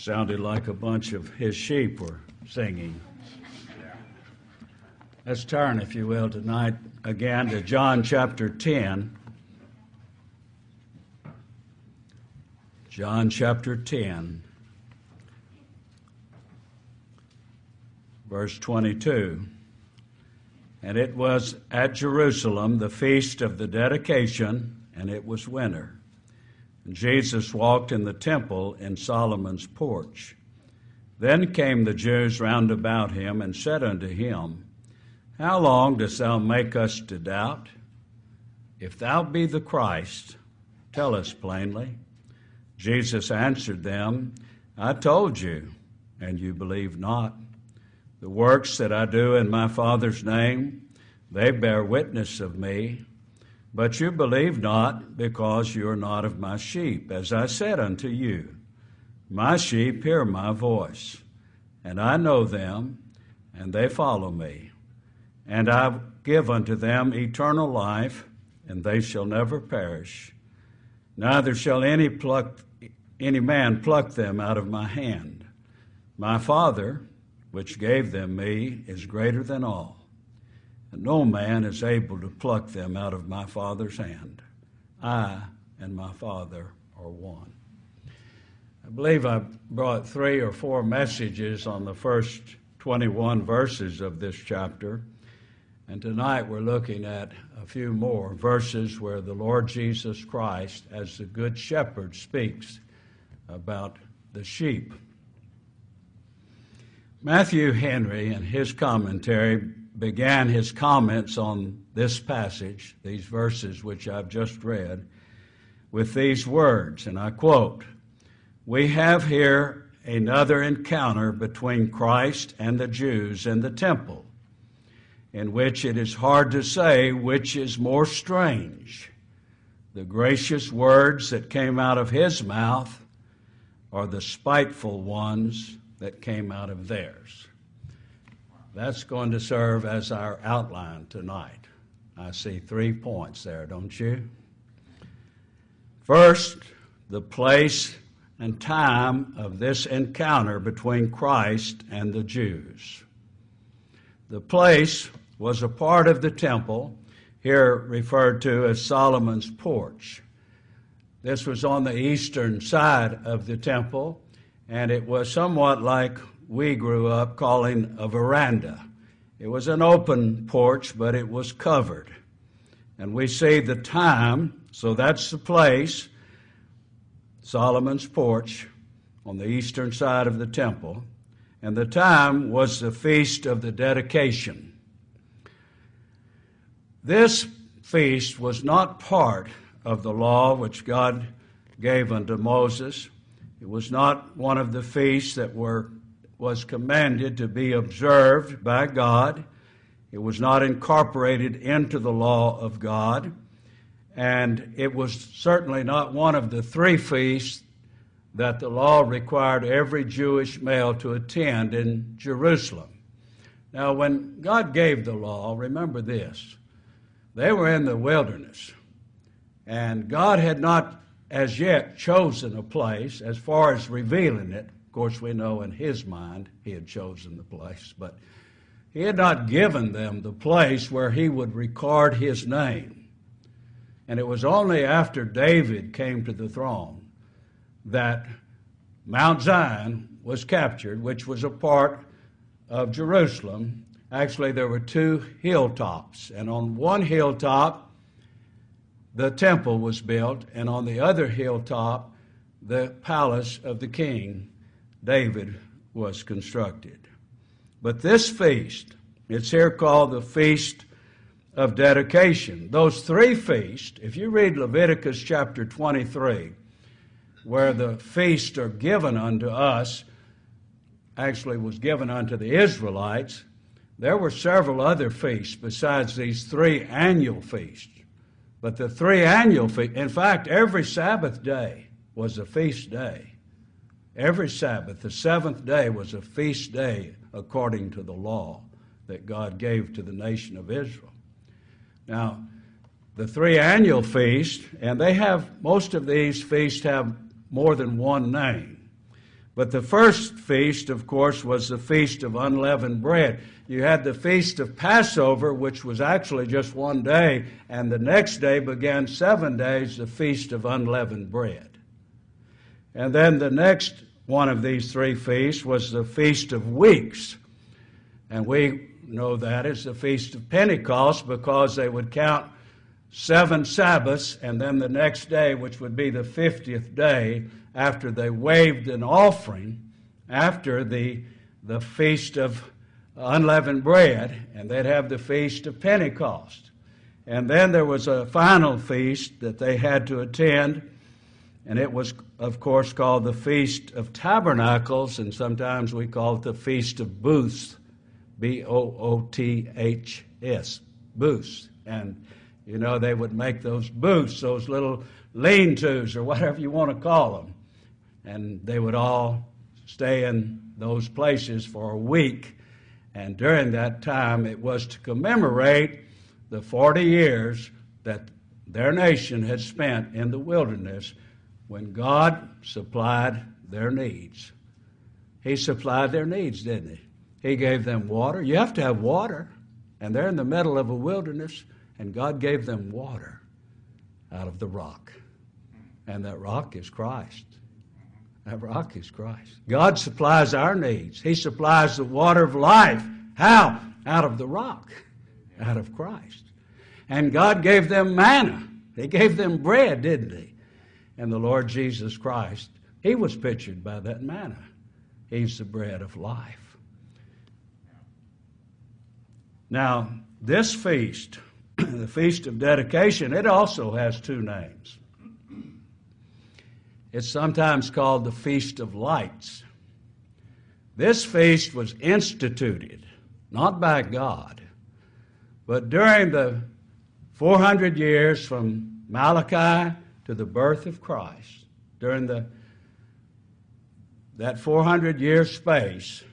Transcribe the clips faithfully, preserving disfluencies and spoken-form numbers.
Sounded like a bunch of his sheep were singing. Let's turn, if you will, tonight again to John chapter ten. John chapter ten, verse twenty-two. And it was at Jerusalem the feast of the dedication, and it was winter. And Jesus walked in the temple in Solomon's porch. Then came the Jews round about him and said unto him, How long dost thou make us to doubt? If thou be the Christ, tell us plainly. Jesus answered them, I told you, and you believe not. The works that I do in my Father's name, they bear witness of me. But you believe not, because you are not of my sheep. As I said unto you, my sheep hear my voice, and I know them, and they follow me. And I give unto them eternal life, and they shall never perish. Neither shall any pluck, any man pluck them out of my hand. My Father, which gave them me, is greater than all, and no man is able to pluck them out of my Father's hand. I and my Father are one. I believe I brought three or four messages on the first twenty-one verses of this chapter, and tonight we're looking at a few more verses where the Lord Jesus Christ, as the Good Shepherd, speaks about the sheep. Matthew Henry, in his commentary, began his comments on this passage, these verses which I've just read, with these words, and I quote, We have here another encounter between Christ and the Jews in the temple, in which it is hard to say which is more strange, the gracious words that came out of his mouth or the spiteful ones that came out of theirs. That's going to serve as our outline tonight. I see three points there, don't you? First, the place and time of this encounter between Christ and the Jews. The place was a part of the temple, here referred to as Solomon's porch. This was on the eastern side of the temple, and it was somewhat like we grew up calling a veranda. It was an open porch, but it was covered. And we see the time, so that's the place, Solomon's porch, on the eastern side of the temple. And the time was the feast of the dedication. This feast was not part of the law which God gave unto Moses. It was not one of the feasts that were was commanded to be observed by God. It was not incorporated into the law of God. And it was certainly not one of the three feasts that the law required every Jewish male to attend in Jerusalem. Now, when God gave the law, remember this, they were in the wilderness, and God had not as yet chosen a place as far as revealing it. Of course, we know in his mind he had chosen the place, but he had not given them the place where he would record his name. And it was only after David came to the throne that Mount Zion was captured, which was a part of Jerusalem. Actually, there were two hilltops, and on one hilltop the temple was built, and on the other hilltop, the palace of the king, David, was constructed. But this feast, it's here called the Feast of Dedication. Those three feasts, if you read Leviticus chapter twenty-three, where the feasts are given unto us, actually was given unto the Israelites, there were several other feasts besides these three annual feasts. But the three annual feasts, in fact, every Sabbath day was a feast day. Every Sabbath, the seventh day, was a feast day according to the law that God gave to the nation of Israel. Now, the three annual feasts, and they have, most of these feasts have more than one name. But the first feast, of course, was the Feast of Unleavened Bread. You had the Feast of Passover, which was actually just one day, and the next day began seven days, the Feast of Unleavened Bread. And then the next one of these three feasts was the Feast of Weeks. And we know that as the Feast of Pentecost because they would count seven Sabbaths, and then the next day, which would be the fiftieth day, after they waved an offering, after the, the Feast of Unleavened Bread, and they'd have the Feast of Pentecost. And then there was a final feast that they had to attend, and it was, of course, called the Feast of Tabernacles, and sometimes we call it the Feast of Booths, B O O T H S, booths. And, you know, they would make those booths, those little lean-tos or whatever you want to call them. And they would all stay in those places for a week. And during that time, it was to commemorate the forty years that their nation had spent in the wilderness when God supplied their needs. He supplied their needs, didn't he? He gave them water. You have to have water. And they're in the middle of a wilderness, and God gave them water out of the rock. And that rock is Christ. That rock is Christ. God supplies our needs. He supplies the water of life. How? Out of the rock, out of Christ. And God gave them manna. He gave them bread, didn't he? And the Lord Jesus Christ, he was pictured by that manna. He's the bread of life. Now, this feast, the Feast of Dedication, it also has two names. It's sometimes called the Feast of Lights. This feast was instituted, not by God, but during the four hundred years from Malachi to the birth of Christ, during the that four hundred year space,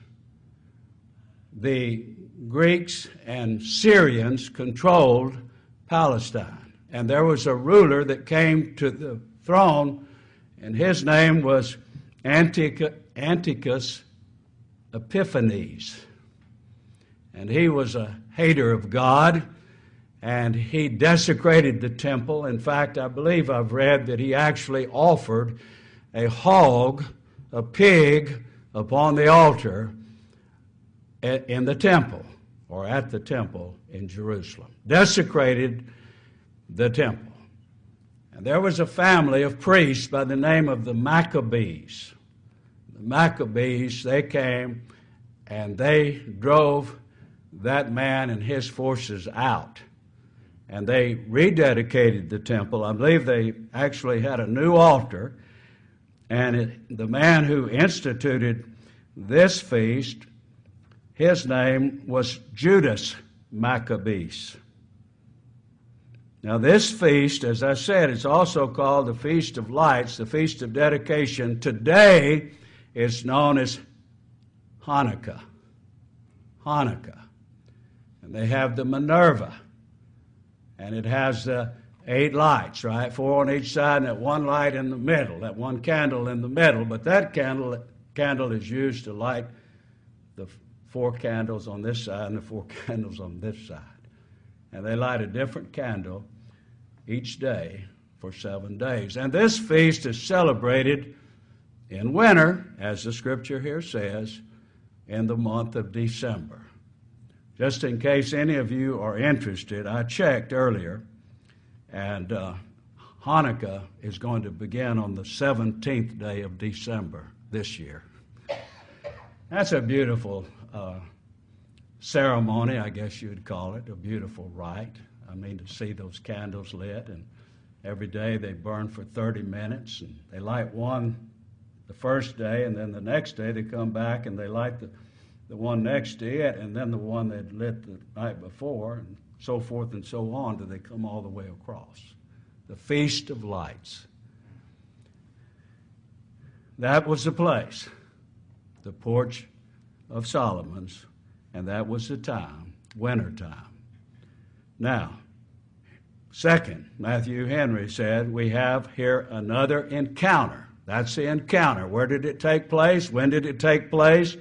the Greeks and Syrians controlled Palestine. And there was a ruler that came to the throne, and his name was Antiochus Epiphanes. And he was a hater of God, and he desecrated the temple. In fact, I believe I've read that he actually offered a hog, a pig, upon the altar in the temple, or at the temple in Jerusalem. Desecrated the temple. And there was a family of priests by the name of the Maccabees. The Maccabees, they came and they drove that man and his forces out. And they rededicated the temple. I believe they actually had a new altar. And it, the man who instituted this feast, his name was Judas Maccabeus. Now, this feast, as I said, is also called the Feast of Lights, the Feast of Dedication. Today, it's known as Hanukkah. Hanukkah. And they have the Minerva. And it has the eight lights, right? Four on each side and that one light in the middle, that one candle in the middle. But that candle, candle is used to light the four candles on this side and the four candles on this side. And they light a different candle each day for seven days. And this feast is celebrated in winter, as the scripture here says, in the month of December. Just in case any of you are interested, I checked earlier, and uh, Hanukkah is going to begin on the seventeenth day of December this year. That's a beautiful uh, ceremony, I guess you'd call it, a beautiful rite. I mean, to see those candles lit, and every day they burn for thirty minutes, and they light one the first day, and then the next day they come back and they light the, the one next to it, and then the one they'd lit the night before, and so forth and so on till they come all the way across. The Feast of Lights. That was the place, the porch of Solomon's, and that was the time, winter time. Now, second, Matthew Henry said, we have here another encounter. That's the encounter. Where did it take place? When did it take place?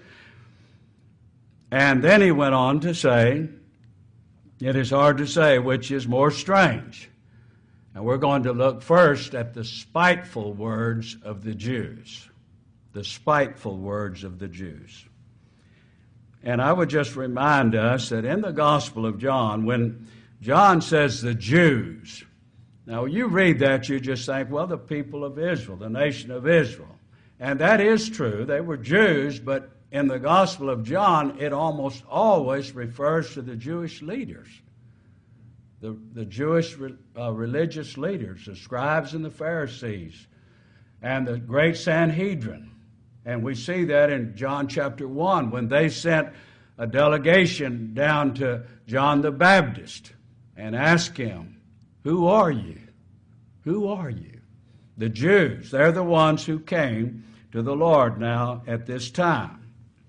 And then he went on to say, it is hard to say which is more strange. And we're going to look first at the spiteful words of the Jews. The spiteful words of the Jews. And I would just remind us that in the Gospel of John, when John says the Jews, now you read that, you just think, well, the people of Israel, the nation of Israel. And that is true. They were Jews, but in the Gospel of John, it almost always refers to the Jewish leaders. The, the Jewish uh, religious leaders, the scribes and the Pharisees, and the great Sanhedrin. And we see that in John chapter one, when they sent a delegation down to John the Baptist and asked him, who are you? Who are you? The Jews, they're the ones who came to the Lord now at this time.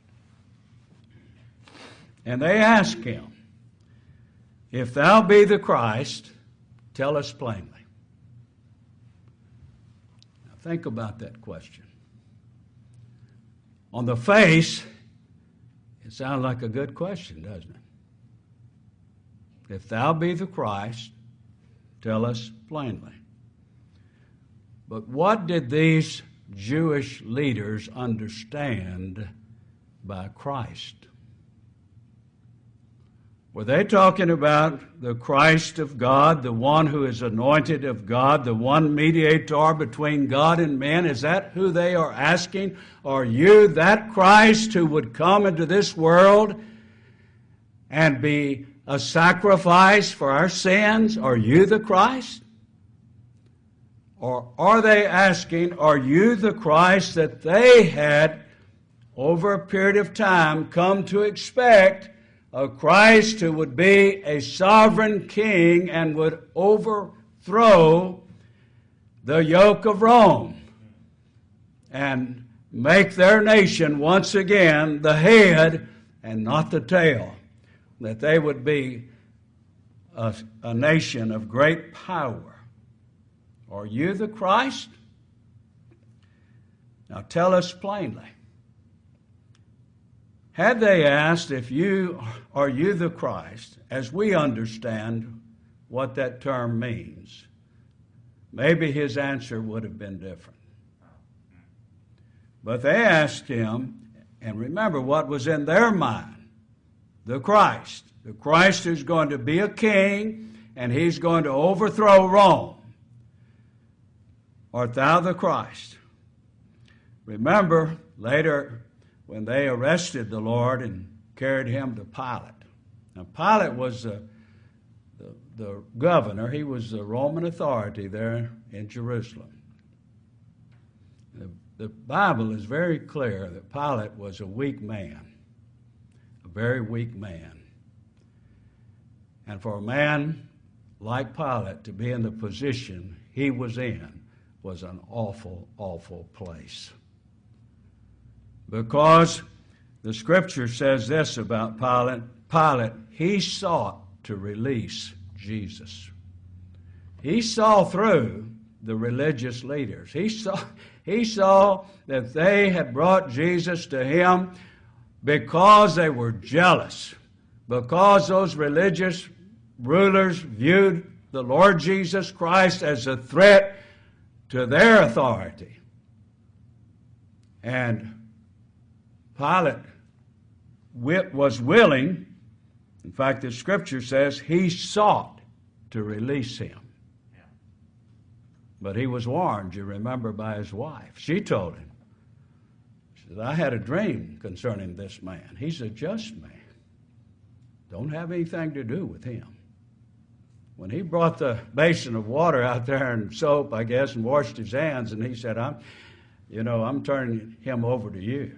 And they asked him, if thou be the Christ, tell us plainly. Now think about that question. On the face, it sounds like a good question, doesn't it? If thou be the Christ, tell us plainly. But what did these Jewish leaders understand by Christ? Were they talking about the Christ of God, the one who is anointed of God, the one mediator between God and men? Is that who they are asking? Are you that Christ who would come into this world and be a sacrifice for our sins? Are you the Christ? Or are they asking, are you the Christ that they had, over a period of time, come to expect? A Christ who would be a sovereign king and would overthrow the yoke of Rome and make their nation once again the head and not the tail. That they would be a, a nation of great power. Are you the Christ? Now tell us plainly. Had they asked if you are you the Christ, as we understand what that term means, maybe his answer would have been different. But they asked him, and remember what was in their mind, the Christ. The Christ who's going to be a king, and he's going to overthrow Rome. Art thou the Christ? Remember, later, when they arrested the Lord and carried him to Pilate. Now, Pilate was the, the, the governor. He was the Roman authority there in Jerusalem. The, the Bible is very clear that Pilate was a weak man, a very weak man. And for a man like Pilate to be in the position he was in was an awful, awful place. Because the Scripture says this about Pilate. Pilate, he sought to release Jesus. He saw through the religious leaders. He saw, he saw that they had brought Jesus to him because they were jealous, because those religious rulers viewed the Lord Jesus Christ as a threat to their authority. And Pilate was willing, in fact, the Scripture says he sought to release him. Yeah. But he was warned, you remember, by his wife. She told him, she said, I had a dream concerning this man. He's a just man. Don't have anything to do with him. When he brought the basin of water out there and soap, I guess, and washed his hands, and he said, I'm, you know, I'm turning him over to you.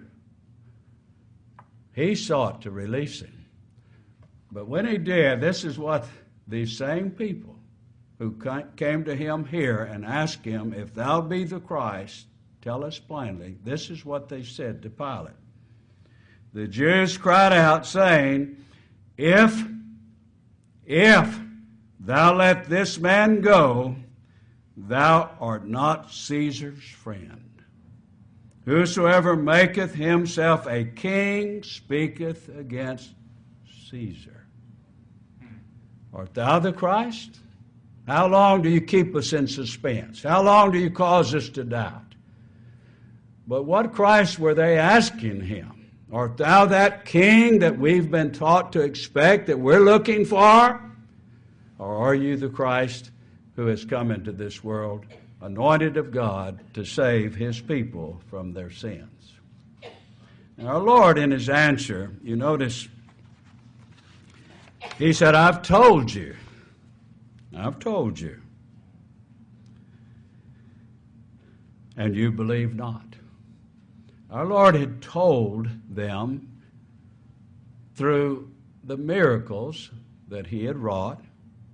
He sought to release him. But when he did, this is what these same people who came to him here and asked him, if thou be the Christ, tell us plainly. This is what they said to Pilate. The Jews cried out, saying, If, if thou let this man go, thou art not Caesar's friend. Whosoever maketh himself a king speaketh against Caesar. Art thou the Christ? How long do you keep us in suspense? How long do you cause us to doubt? But what Christ were they asking him? Art thou that king that we've been taught to expect, that we're looking for? Or are you the Christ who has come into this world, anointed of God to save his people from their sins? And our Lord, in his answer, you notice, he said, I've told you. I've told you. And you believe not. Our Lord had told them through the miracles that he had wrought.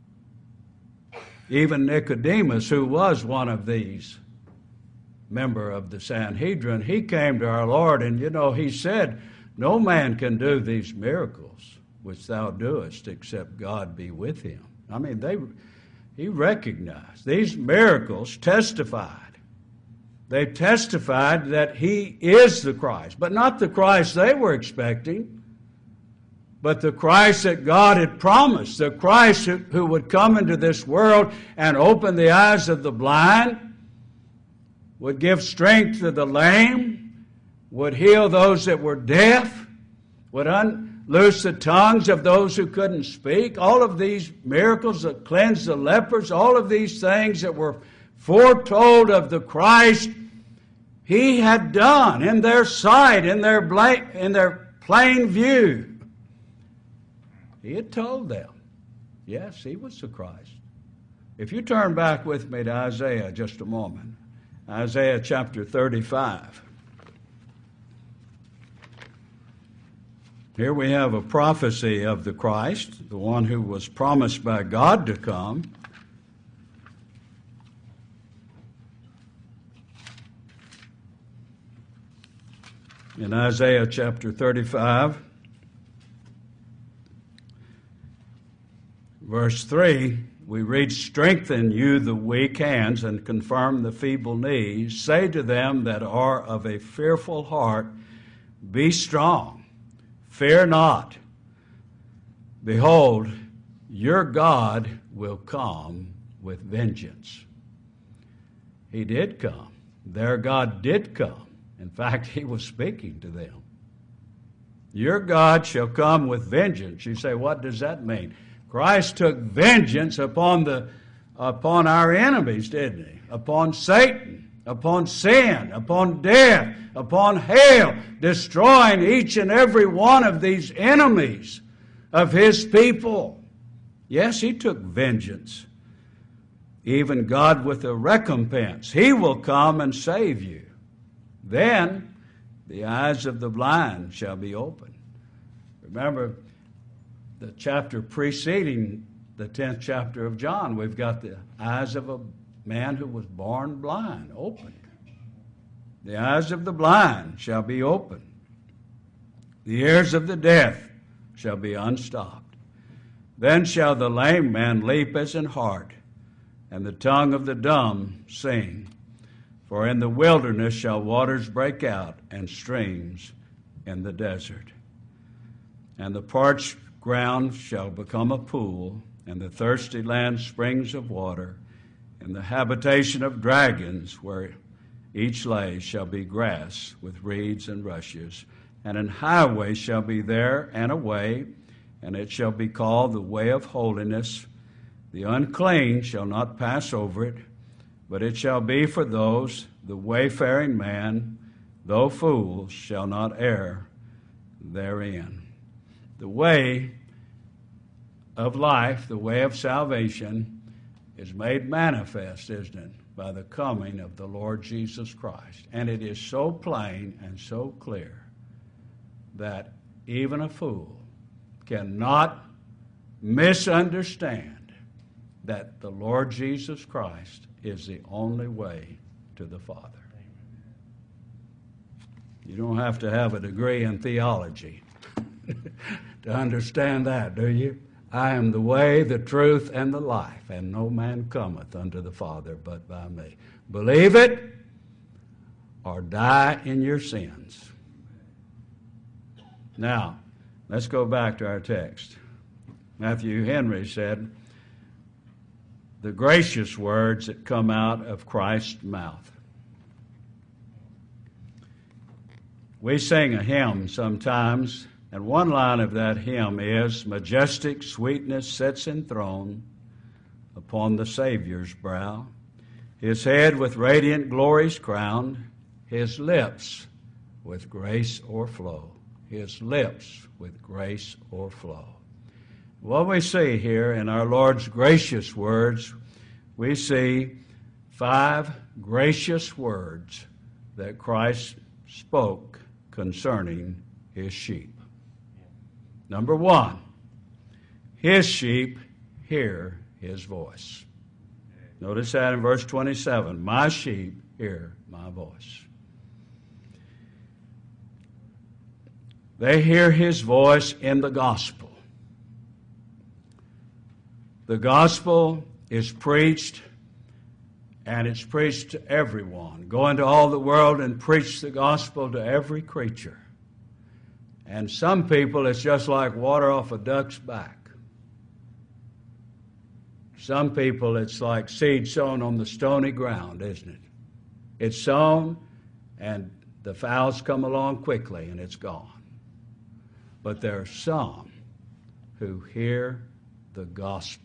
Even Nicodemus, who was one of these, member of the Sanhedrin, he came to our Lord, and you know, he said, no man can do these miracles which thou doest except God be with him. I mean, they, he recognized these miracles testified. They testified that he is the Christ, but not the Christ they were expecting, but the Christ that God had promised, the Christ who, who would come into this world and open the eyes of the blind, would give strength to the lame, would heal those that were deaf, would unloose the tongues of those who couldn't speak. All of these miracles that cleansed the lepers, all of these things that were foretold of the Christ, he had done in their sight, in their, blank, in their plain view. He had told them, yes, he was the Christ. If you turn back with me to Isaiah just a moment, Isaiah chapter thirty-five. Here we have a prophecy of the Christ, the one who was promised by God to come. In Isaiah chapter thirty-five, verse three, we read, strengthen you the weak hands and confirm the feeble knees. Say to them that are of a fearful heart, be strong, fear not. Behold, your God will come with vengeance. He did come. Their God did come. In fact, he was speaking to them. Your God shall come with vengeance. You say, what does that mean? Christ took vengeance upon the upon our enemies, didn't he? Upon Satan, upon sin, upon death, upon hell, destroying each and every one of these enemies of his people. Yes, he took vengeance. Even God with a recompense. He will come and save you. Then the eyes of the blind shall be opened. Remember, the chapter preceding the tenth chapter of John, we've got the eyes of a man who was born blind opened. The eyes of the blind shall be opened. The ears of the deaf shall be unstopped. Then shall the lame man leap as an hart, and the tongue of the dumb sing. For in the wilderness shall waters break out, and streams in the desert. And the parched ground shall become a pool, and the thirsty land springs of water. And the habitation of dragons, where each lays, shall be grass with reeds and rushes. And an highway shall be there and a way, and it shall be called the way of holiness. The unclean shall not pass over it, but it shall be for those, the wayfaring man, though fools, shall not err therein. The way of life, the way of salvation, is made manifest, isn't it, by the coming of the Lord Jesus Christ. And it is so plain and so clear that even a fool cannot misunderstand that the Lord Jesus Christ is the only way to the Father. You don't have to have a degree in theology to understand that, do you? I am the way, the truth, and the life, and no man cometh unto the Father but by me. Believe it or die in your sins. Now, let's go back to our text. Matthew Henry said, the gracious words that come out of Christ's mouth. We sing a hymn sometimes, and one line of that hymn is, majestic sweetness sits enthroned upon the Savior's brow, his head with radiant glories crowned, his lips with grace o'erflow, his lips with grace o'erflow. What we see here in our Lord's gracious words, we see five gracious words that Christ spoke concerning his sheep. Number one, his sheep hear his voice. Notice that in verse twenty-seven, my sheep hear my voice. They hear his voice in the gospel. The gospel is preached, and it's preached to everyone. Go into all the world and preach the gospel to every creature. And some people, it's just like water off a duck's back. Some people, it's like seed sown on the stony ground, isn't it? It's sown, and the fowls come along quickly, and it's gone. But there are some who hear the gospel.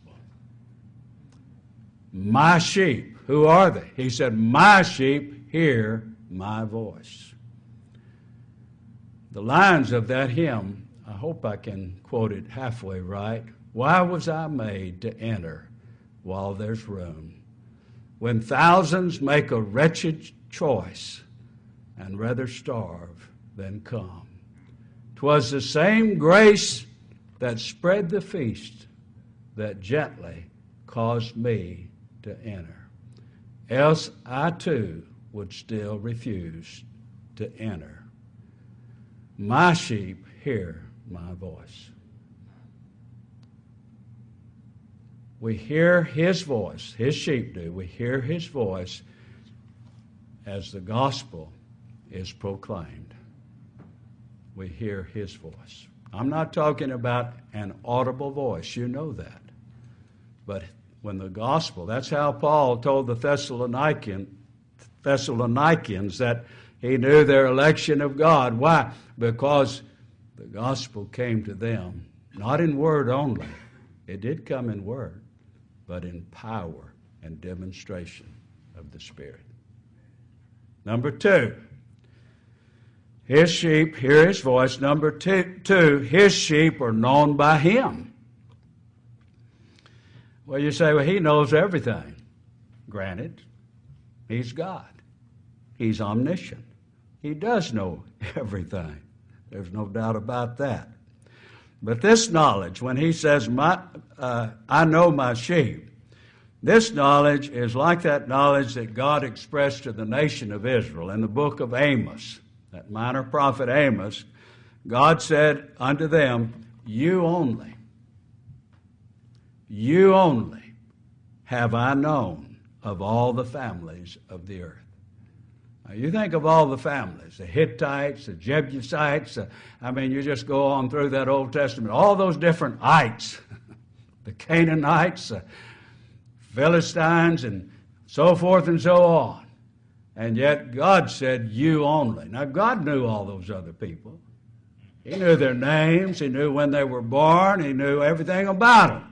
My sheep, who are they? He said, my sheep hear my voice. The lines of that hymn, I hope I can quote it halfway right. Why was I made to enter while there's room? When thousands make a wretched choice and rather starve than come. 'Twas the same grace that spread the feast that gently caused me to enter. Else I too would still refuse to enter. My sheep hear my voice. We hear his voice, his sheep do. We hear his voice as the gospel is proclaimed. We hear his voice. I'm not talking about an audible voice, you know that. But when the gospel, that's how Paul told the Thessalonican, Thessalonians that he knew their election of God. Why? Because the gospel came to them, not in word only. It did come in word, but in power and demonstration of the Spirit. Number two, his sheep hear his voice. Number two, two, his sheep are known by him. Well, you say, well, he knows everything. Granted, he's God. He's omniscient. He does know everything. There's no doubt about that. But this knowledge, when he says, my, uh, I know my sheep, this knowledge is like that knowledge that God expressed to the nation of Israel in the book of Amos. That minor prophet Amos, God said unto them, you only, you only have I known of all the families of the earth. Now, you think of all the families, the Hittites, the Jebusites, uh, I mean, you just go on through that Old Testament, all those different ites, the Canaanites, uh, Philistines, and so forth and so on. And yet God said, you only. Now, God knew all those other people. He knew their names. He knew when they were born. He knew everything about them.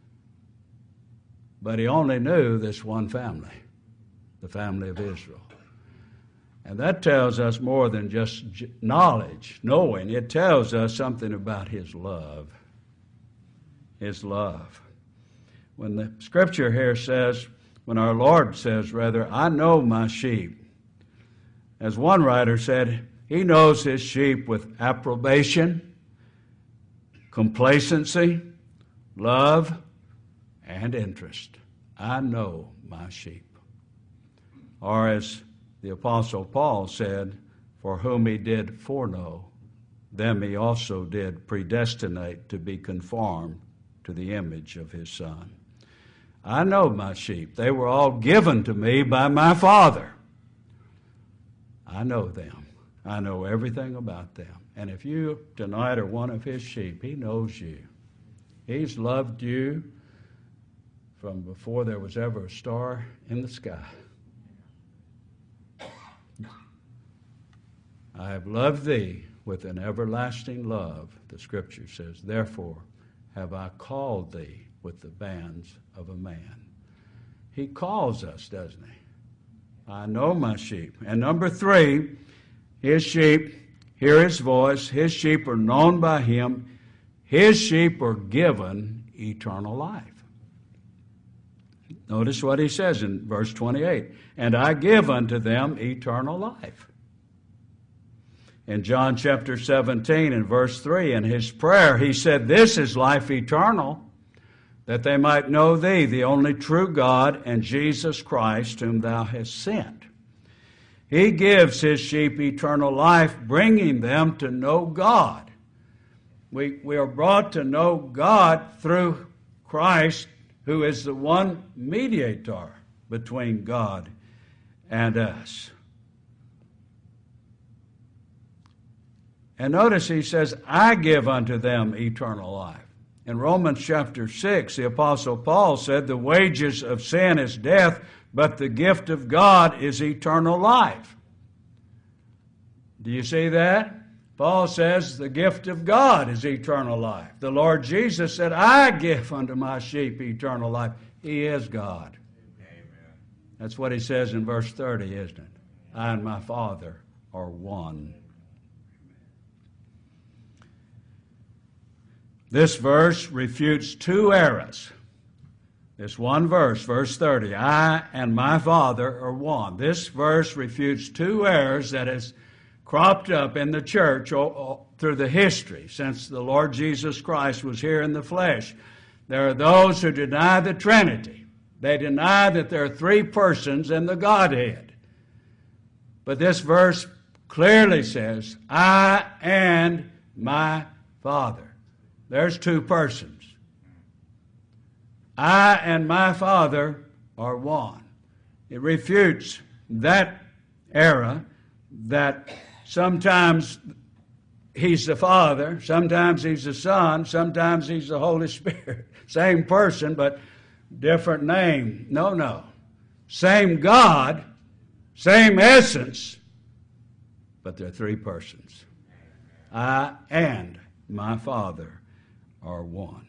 But he only knew this one family, the family of Israel. And that tells us more than just knowledge, knowing. It tells us something about his love. His love. When the scripture here says, when our Lord says, rather, I know my sheep. As one writer said, he knows his sheep with approbation, complacency, love, and interest. I know my sheep. Or as the Apostle Paul said, for whom he did foreknow, them he also did predestinate to be conformed to the image of his Son. I know my sheep. They were all given to me by my Father. I know them. I know everything about them. And if you tonight are one of his sheep, he knows you. He's loved you from before there was ever a star in the sky. I have loved thee with an everlasting love, the Scripture says. Therefore have I called thee with the bands of a man. He calls us, doesn't he? I know my sheep. And number three, his sheep hear his voice. His sheep are known by him. His sheep are given eternal life. Notice what he says in verse twenty-eight. And I give unto them eternal life. In John chapter seventeen and verse three, in his prayer, he said, this is life eternal, that they might know thee, the only true God, and Jesus Christ, whom thou hast sent. He gives his sheep eternal life, bringing them to know God. We, we are brought to know God through Christ, who is the one mediator between God and us. And notice he says, I give unto them eternal life. In Romans chapter six, the Apostle Paul said, the wages of sin is death, but the gift of God is eternal life. Do you see that? Paul says the gift of God is eternal life. The Lord Jesus said, I give unto my sheep eternal life. He is God. Amen. That's what he says in verse thirty, isn't it? I and my Father are one. This verse refutes two errors. This one verse, verse thirty, I and my Father are one. This verse refutes two errors that has cropped up in the church through the history since the Lord Jesus Christ was here in the flesh. There are those who deny the Trinity. They deny that there are three persons in the Godhead. But this verse clearly says, I and my Father. There's two persons. I and my Father are one. It refutes that error that sometimes he's the Father, sometimes he's the Son, sometimes he's the Holy Spirit. Same person, but different name. No, no. Same God, same essence, but they're three persons. I and my Father are one.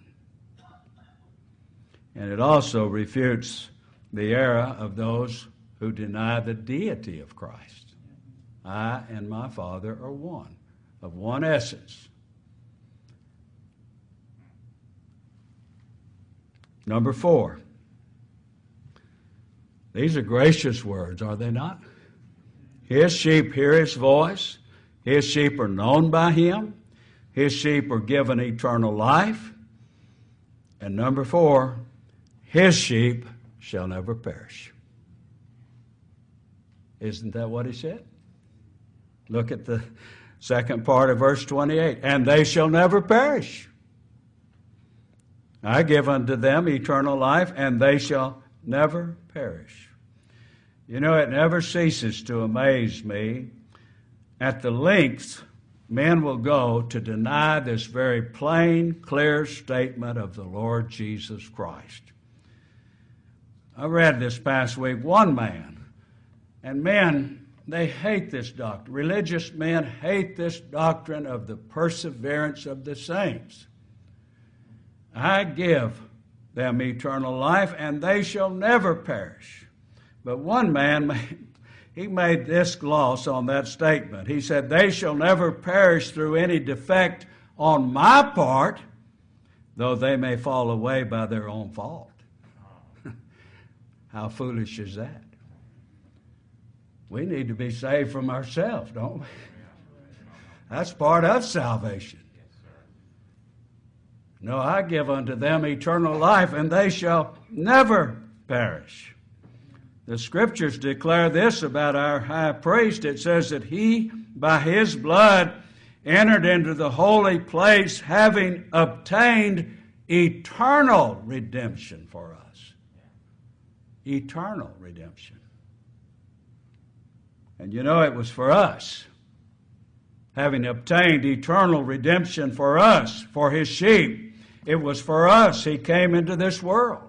And it also refutes the error of those who deny the deity of Christ. I and my Father are one, of one essence. Number four. These are gracious words, are they not? His sheep hear his voice. His sheep are known by him. His sheep are given eternal life. And number four, his sheep shall never perish. Isn't that what he said? Look at the second part of verse twenty-eight. And they shall never perish. I give unto them eternal life, and they shall never perish. You know, it never ceases to amaze me at the lengths men will go to deny this very plain, clear statement of the Lord Jesus Christ. I read this past week one man, and men, they hate this doctrine. Religious men hate this doctrine of the perseverance of the saints. I give them eternal life, and they shall never perish. But one man made He made this gloss on that statement. He said, they shall never perish through any defect on my part, though they may fall away by their own fault. How foolish is that? We need to be saved from ourselves, don't we? That's part of salvation. No, I give unto them eternal life, and they shall never perish. The Scriptures declare this about our high priest. It says that he, by his blood, entered into the holy place, having obtained eternal redemption for us. Eternal redemption. And you know, it was for us. Having obtained eternal redemption for us, for His sheep, it was for us He came into this world.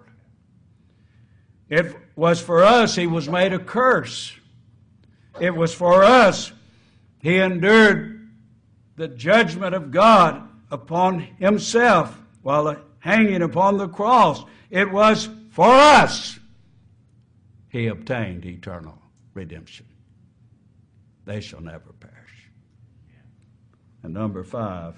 It was for us He was made a curse. It was for us He endured the judgment of God upon Himself while hanging upon the cross. It was for us He obtained eternal redemption. They shall never perish. And number five,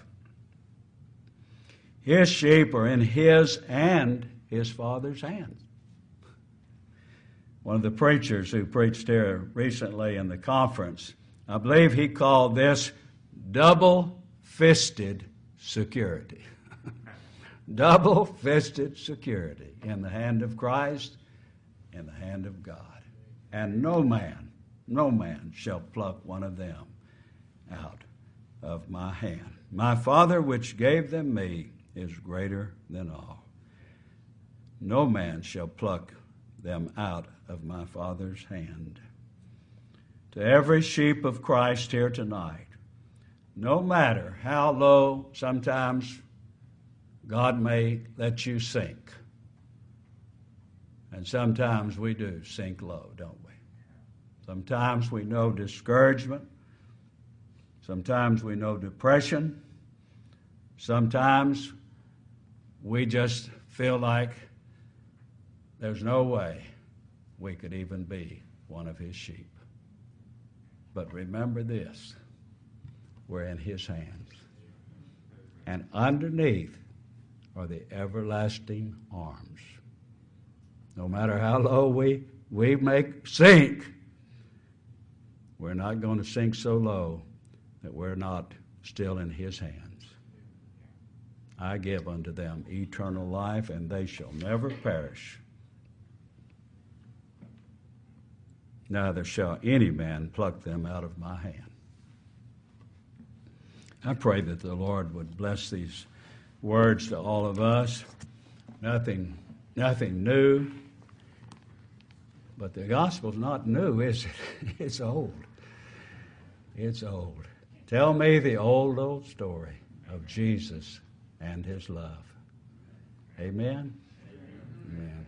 His sheep are in His and His Father's hands. One of the preachers who preached here recently in the conference, I believe he called this double-fisted security. Double-fisted security in the hand of Christ, in the hand of God. And no man, no man shall pluck one of them out of my hand. My Father which gave them me is greater than all. No man shall pluck them out of my Father's hand. To every sheep of Christ here tonight, no matter how low sometimes God may let you sink, and sometimes we do sink low, don't we? Sometimes we know discouragement. Sometimes we know depression. Sometimes we just feel like there's no way we could even be one of His sheep. But remember this, we're in His hands. And underneath are the everlasting arms. No matter how low we, we make sink, we're not going to sink so low that we're not still in His hands. I give unto them eternal life, and they shall never perish. Neither shall any man pluck them out of my hand. I pray that the Lord would bless these words to all of us. Nothing, nothing new. But the gospel's not new, is it? It's old. It's old. Tell me the old, old story of Jesus and His love. Amen? Amen. Amen.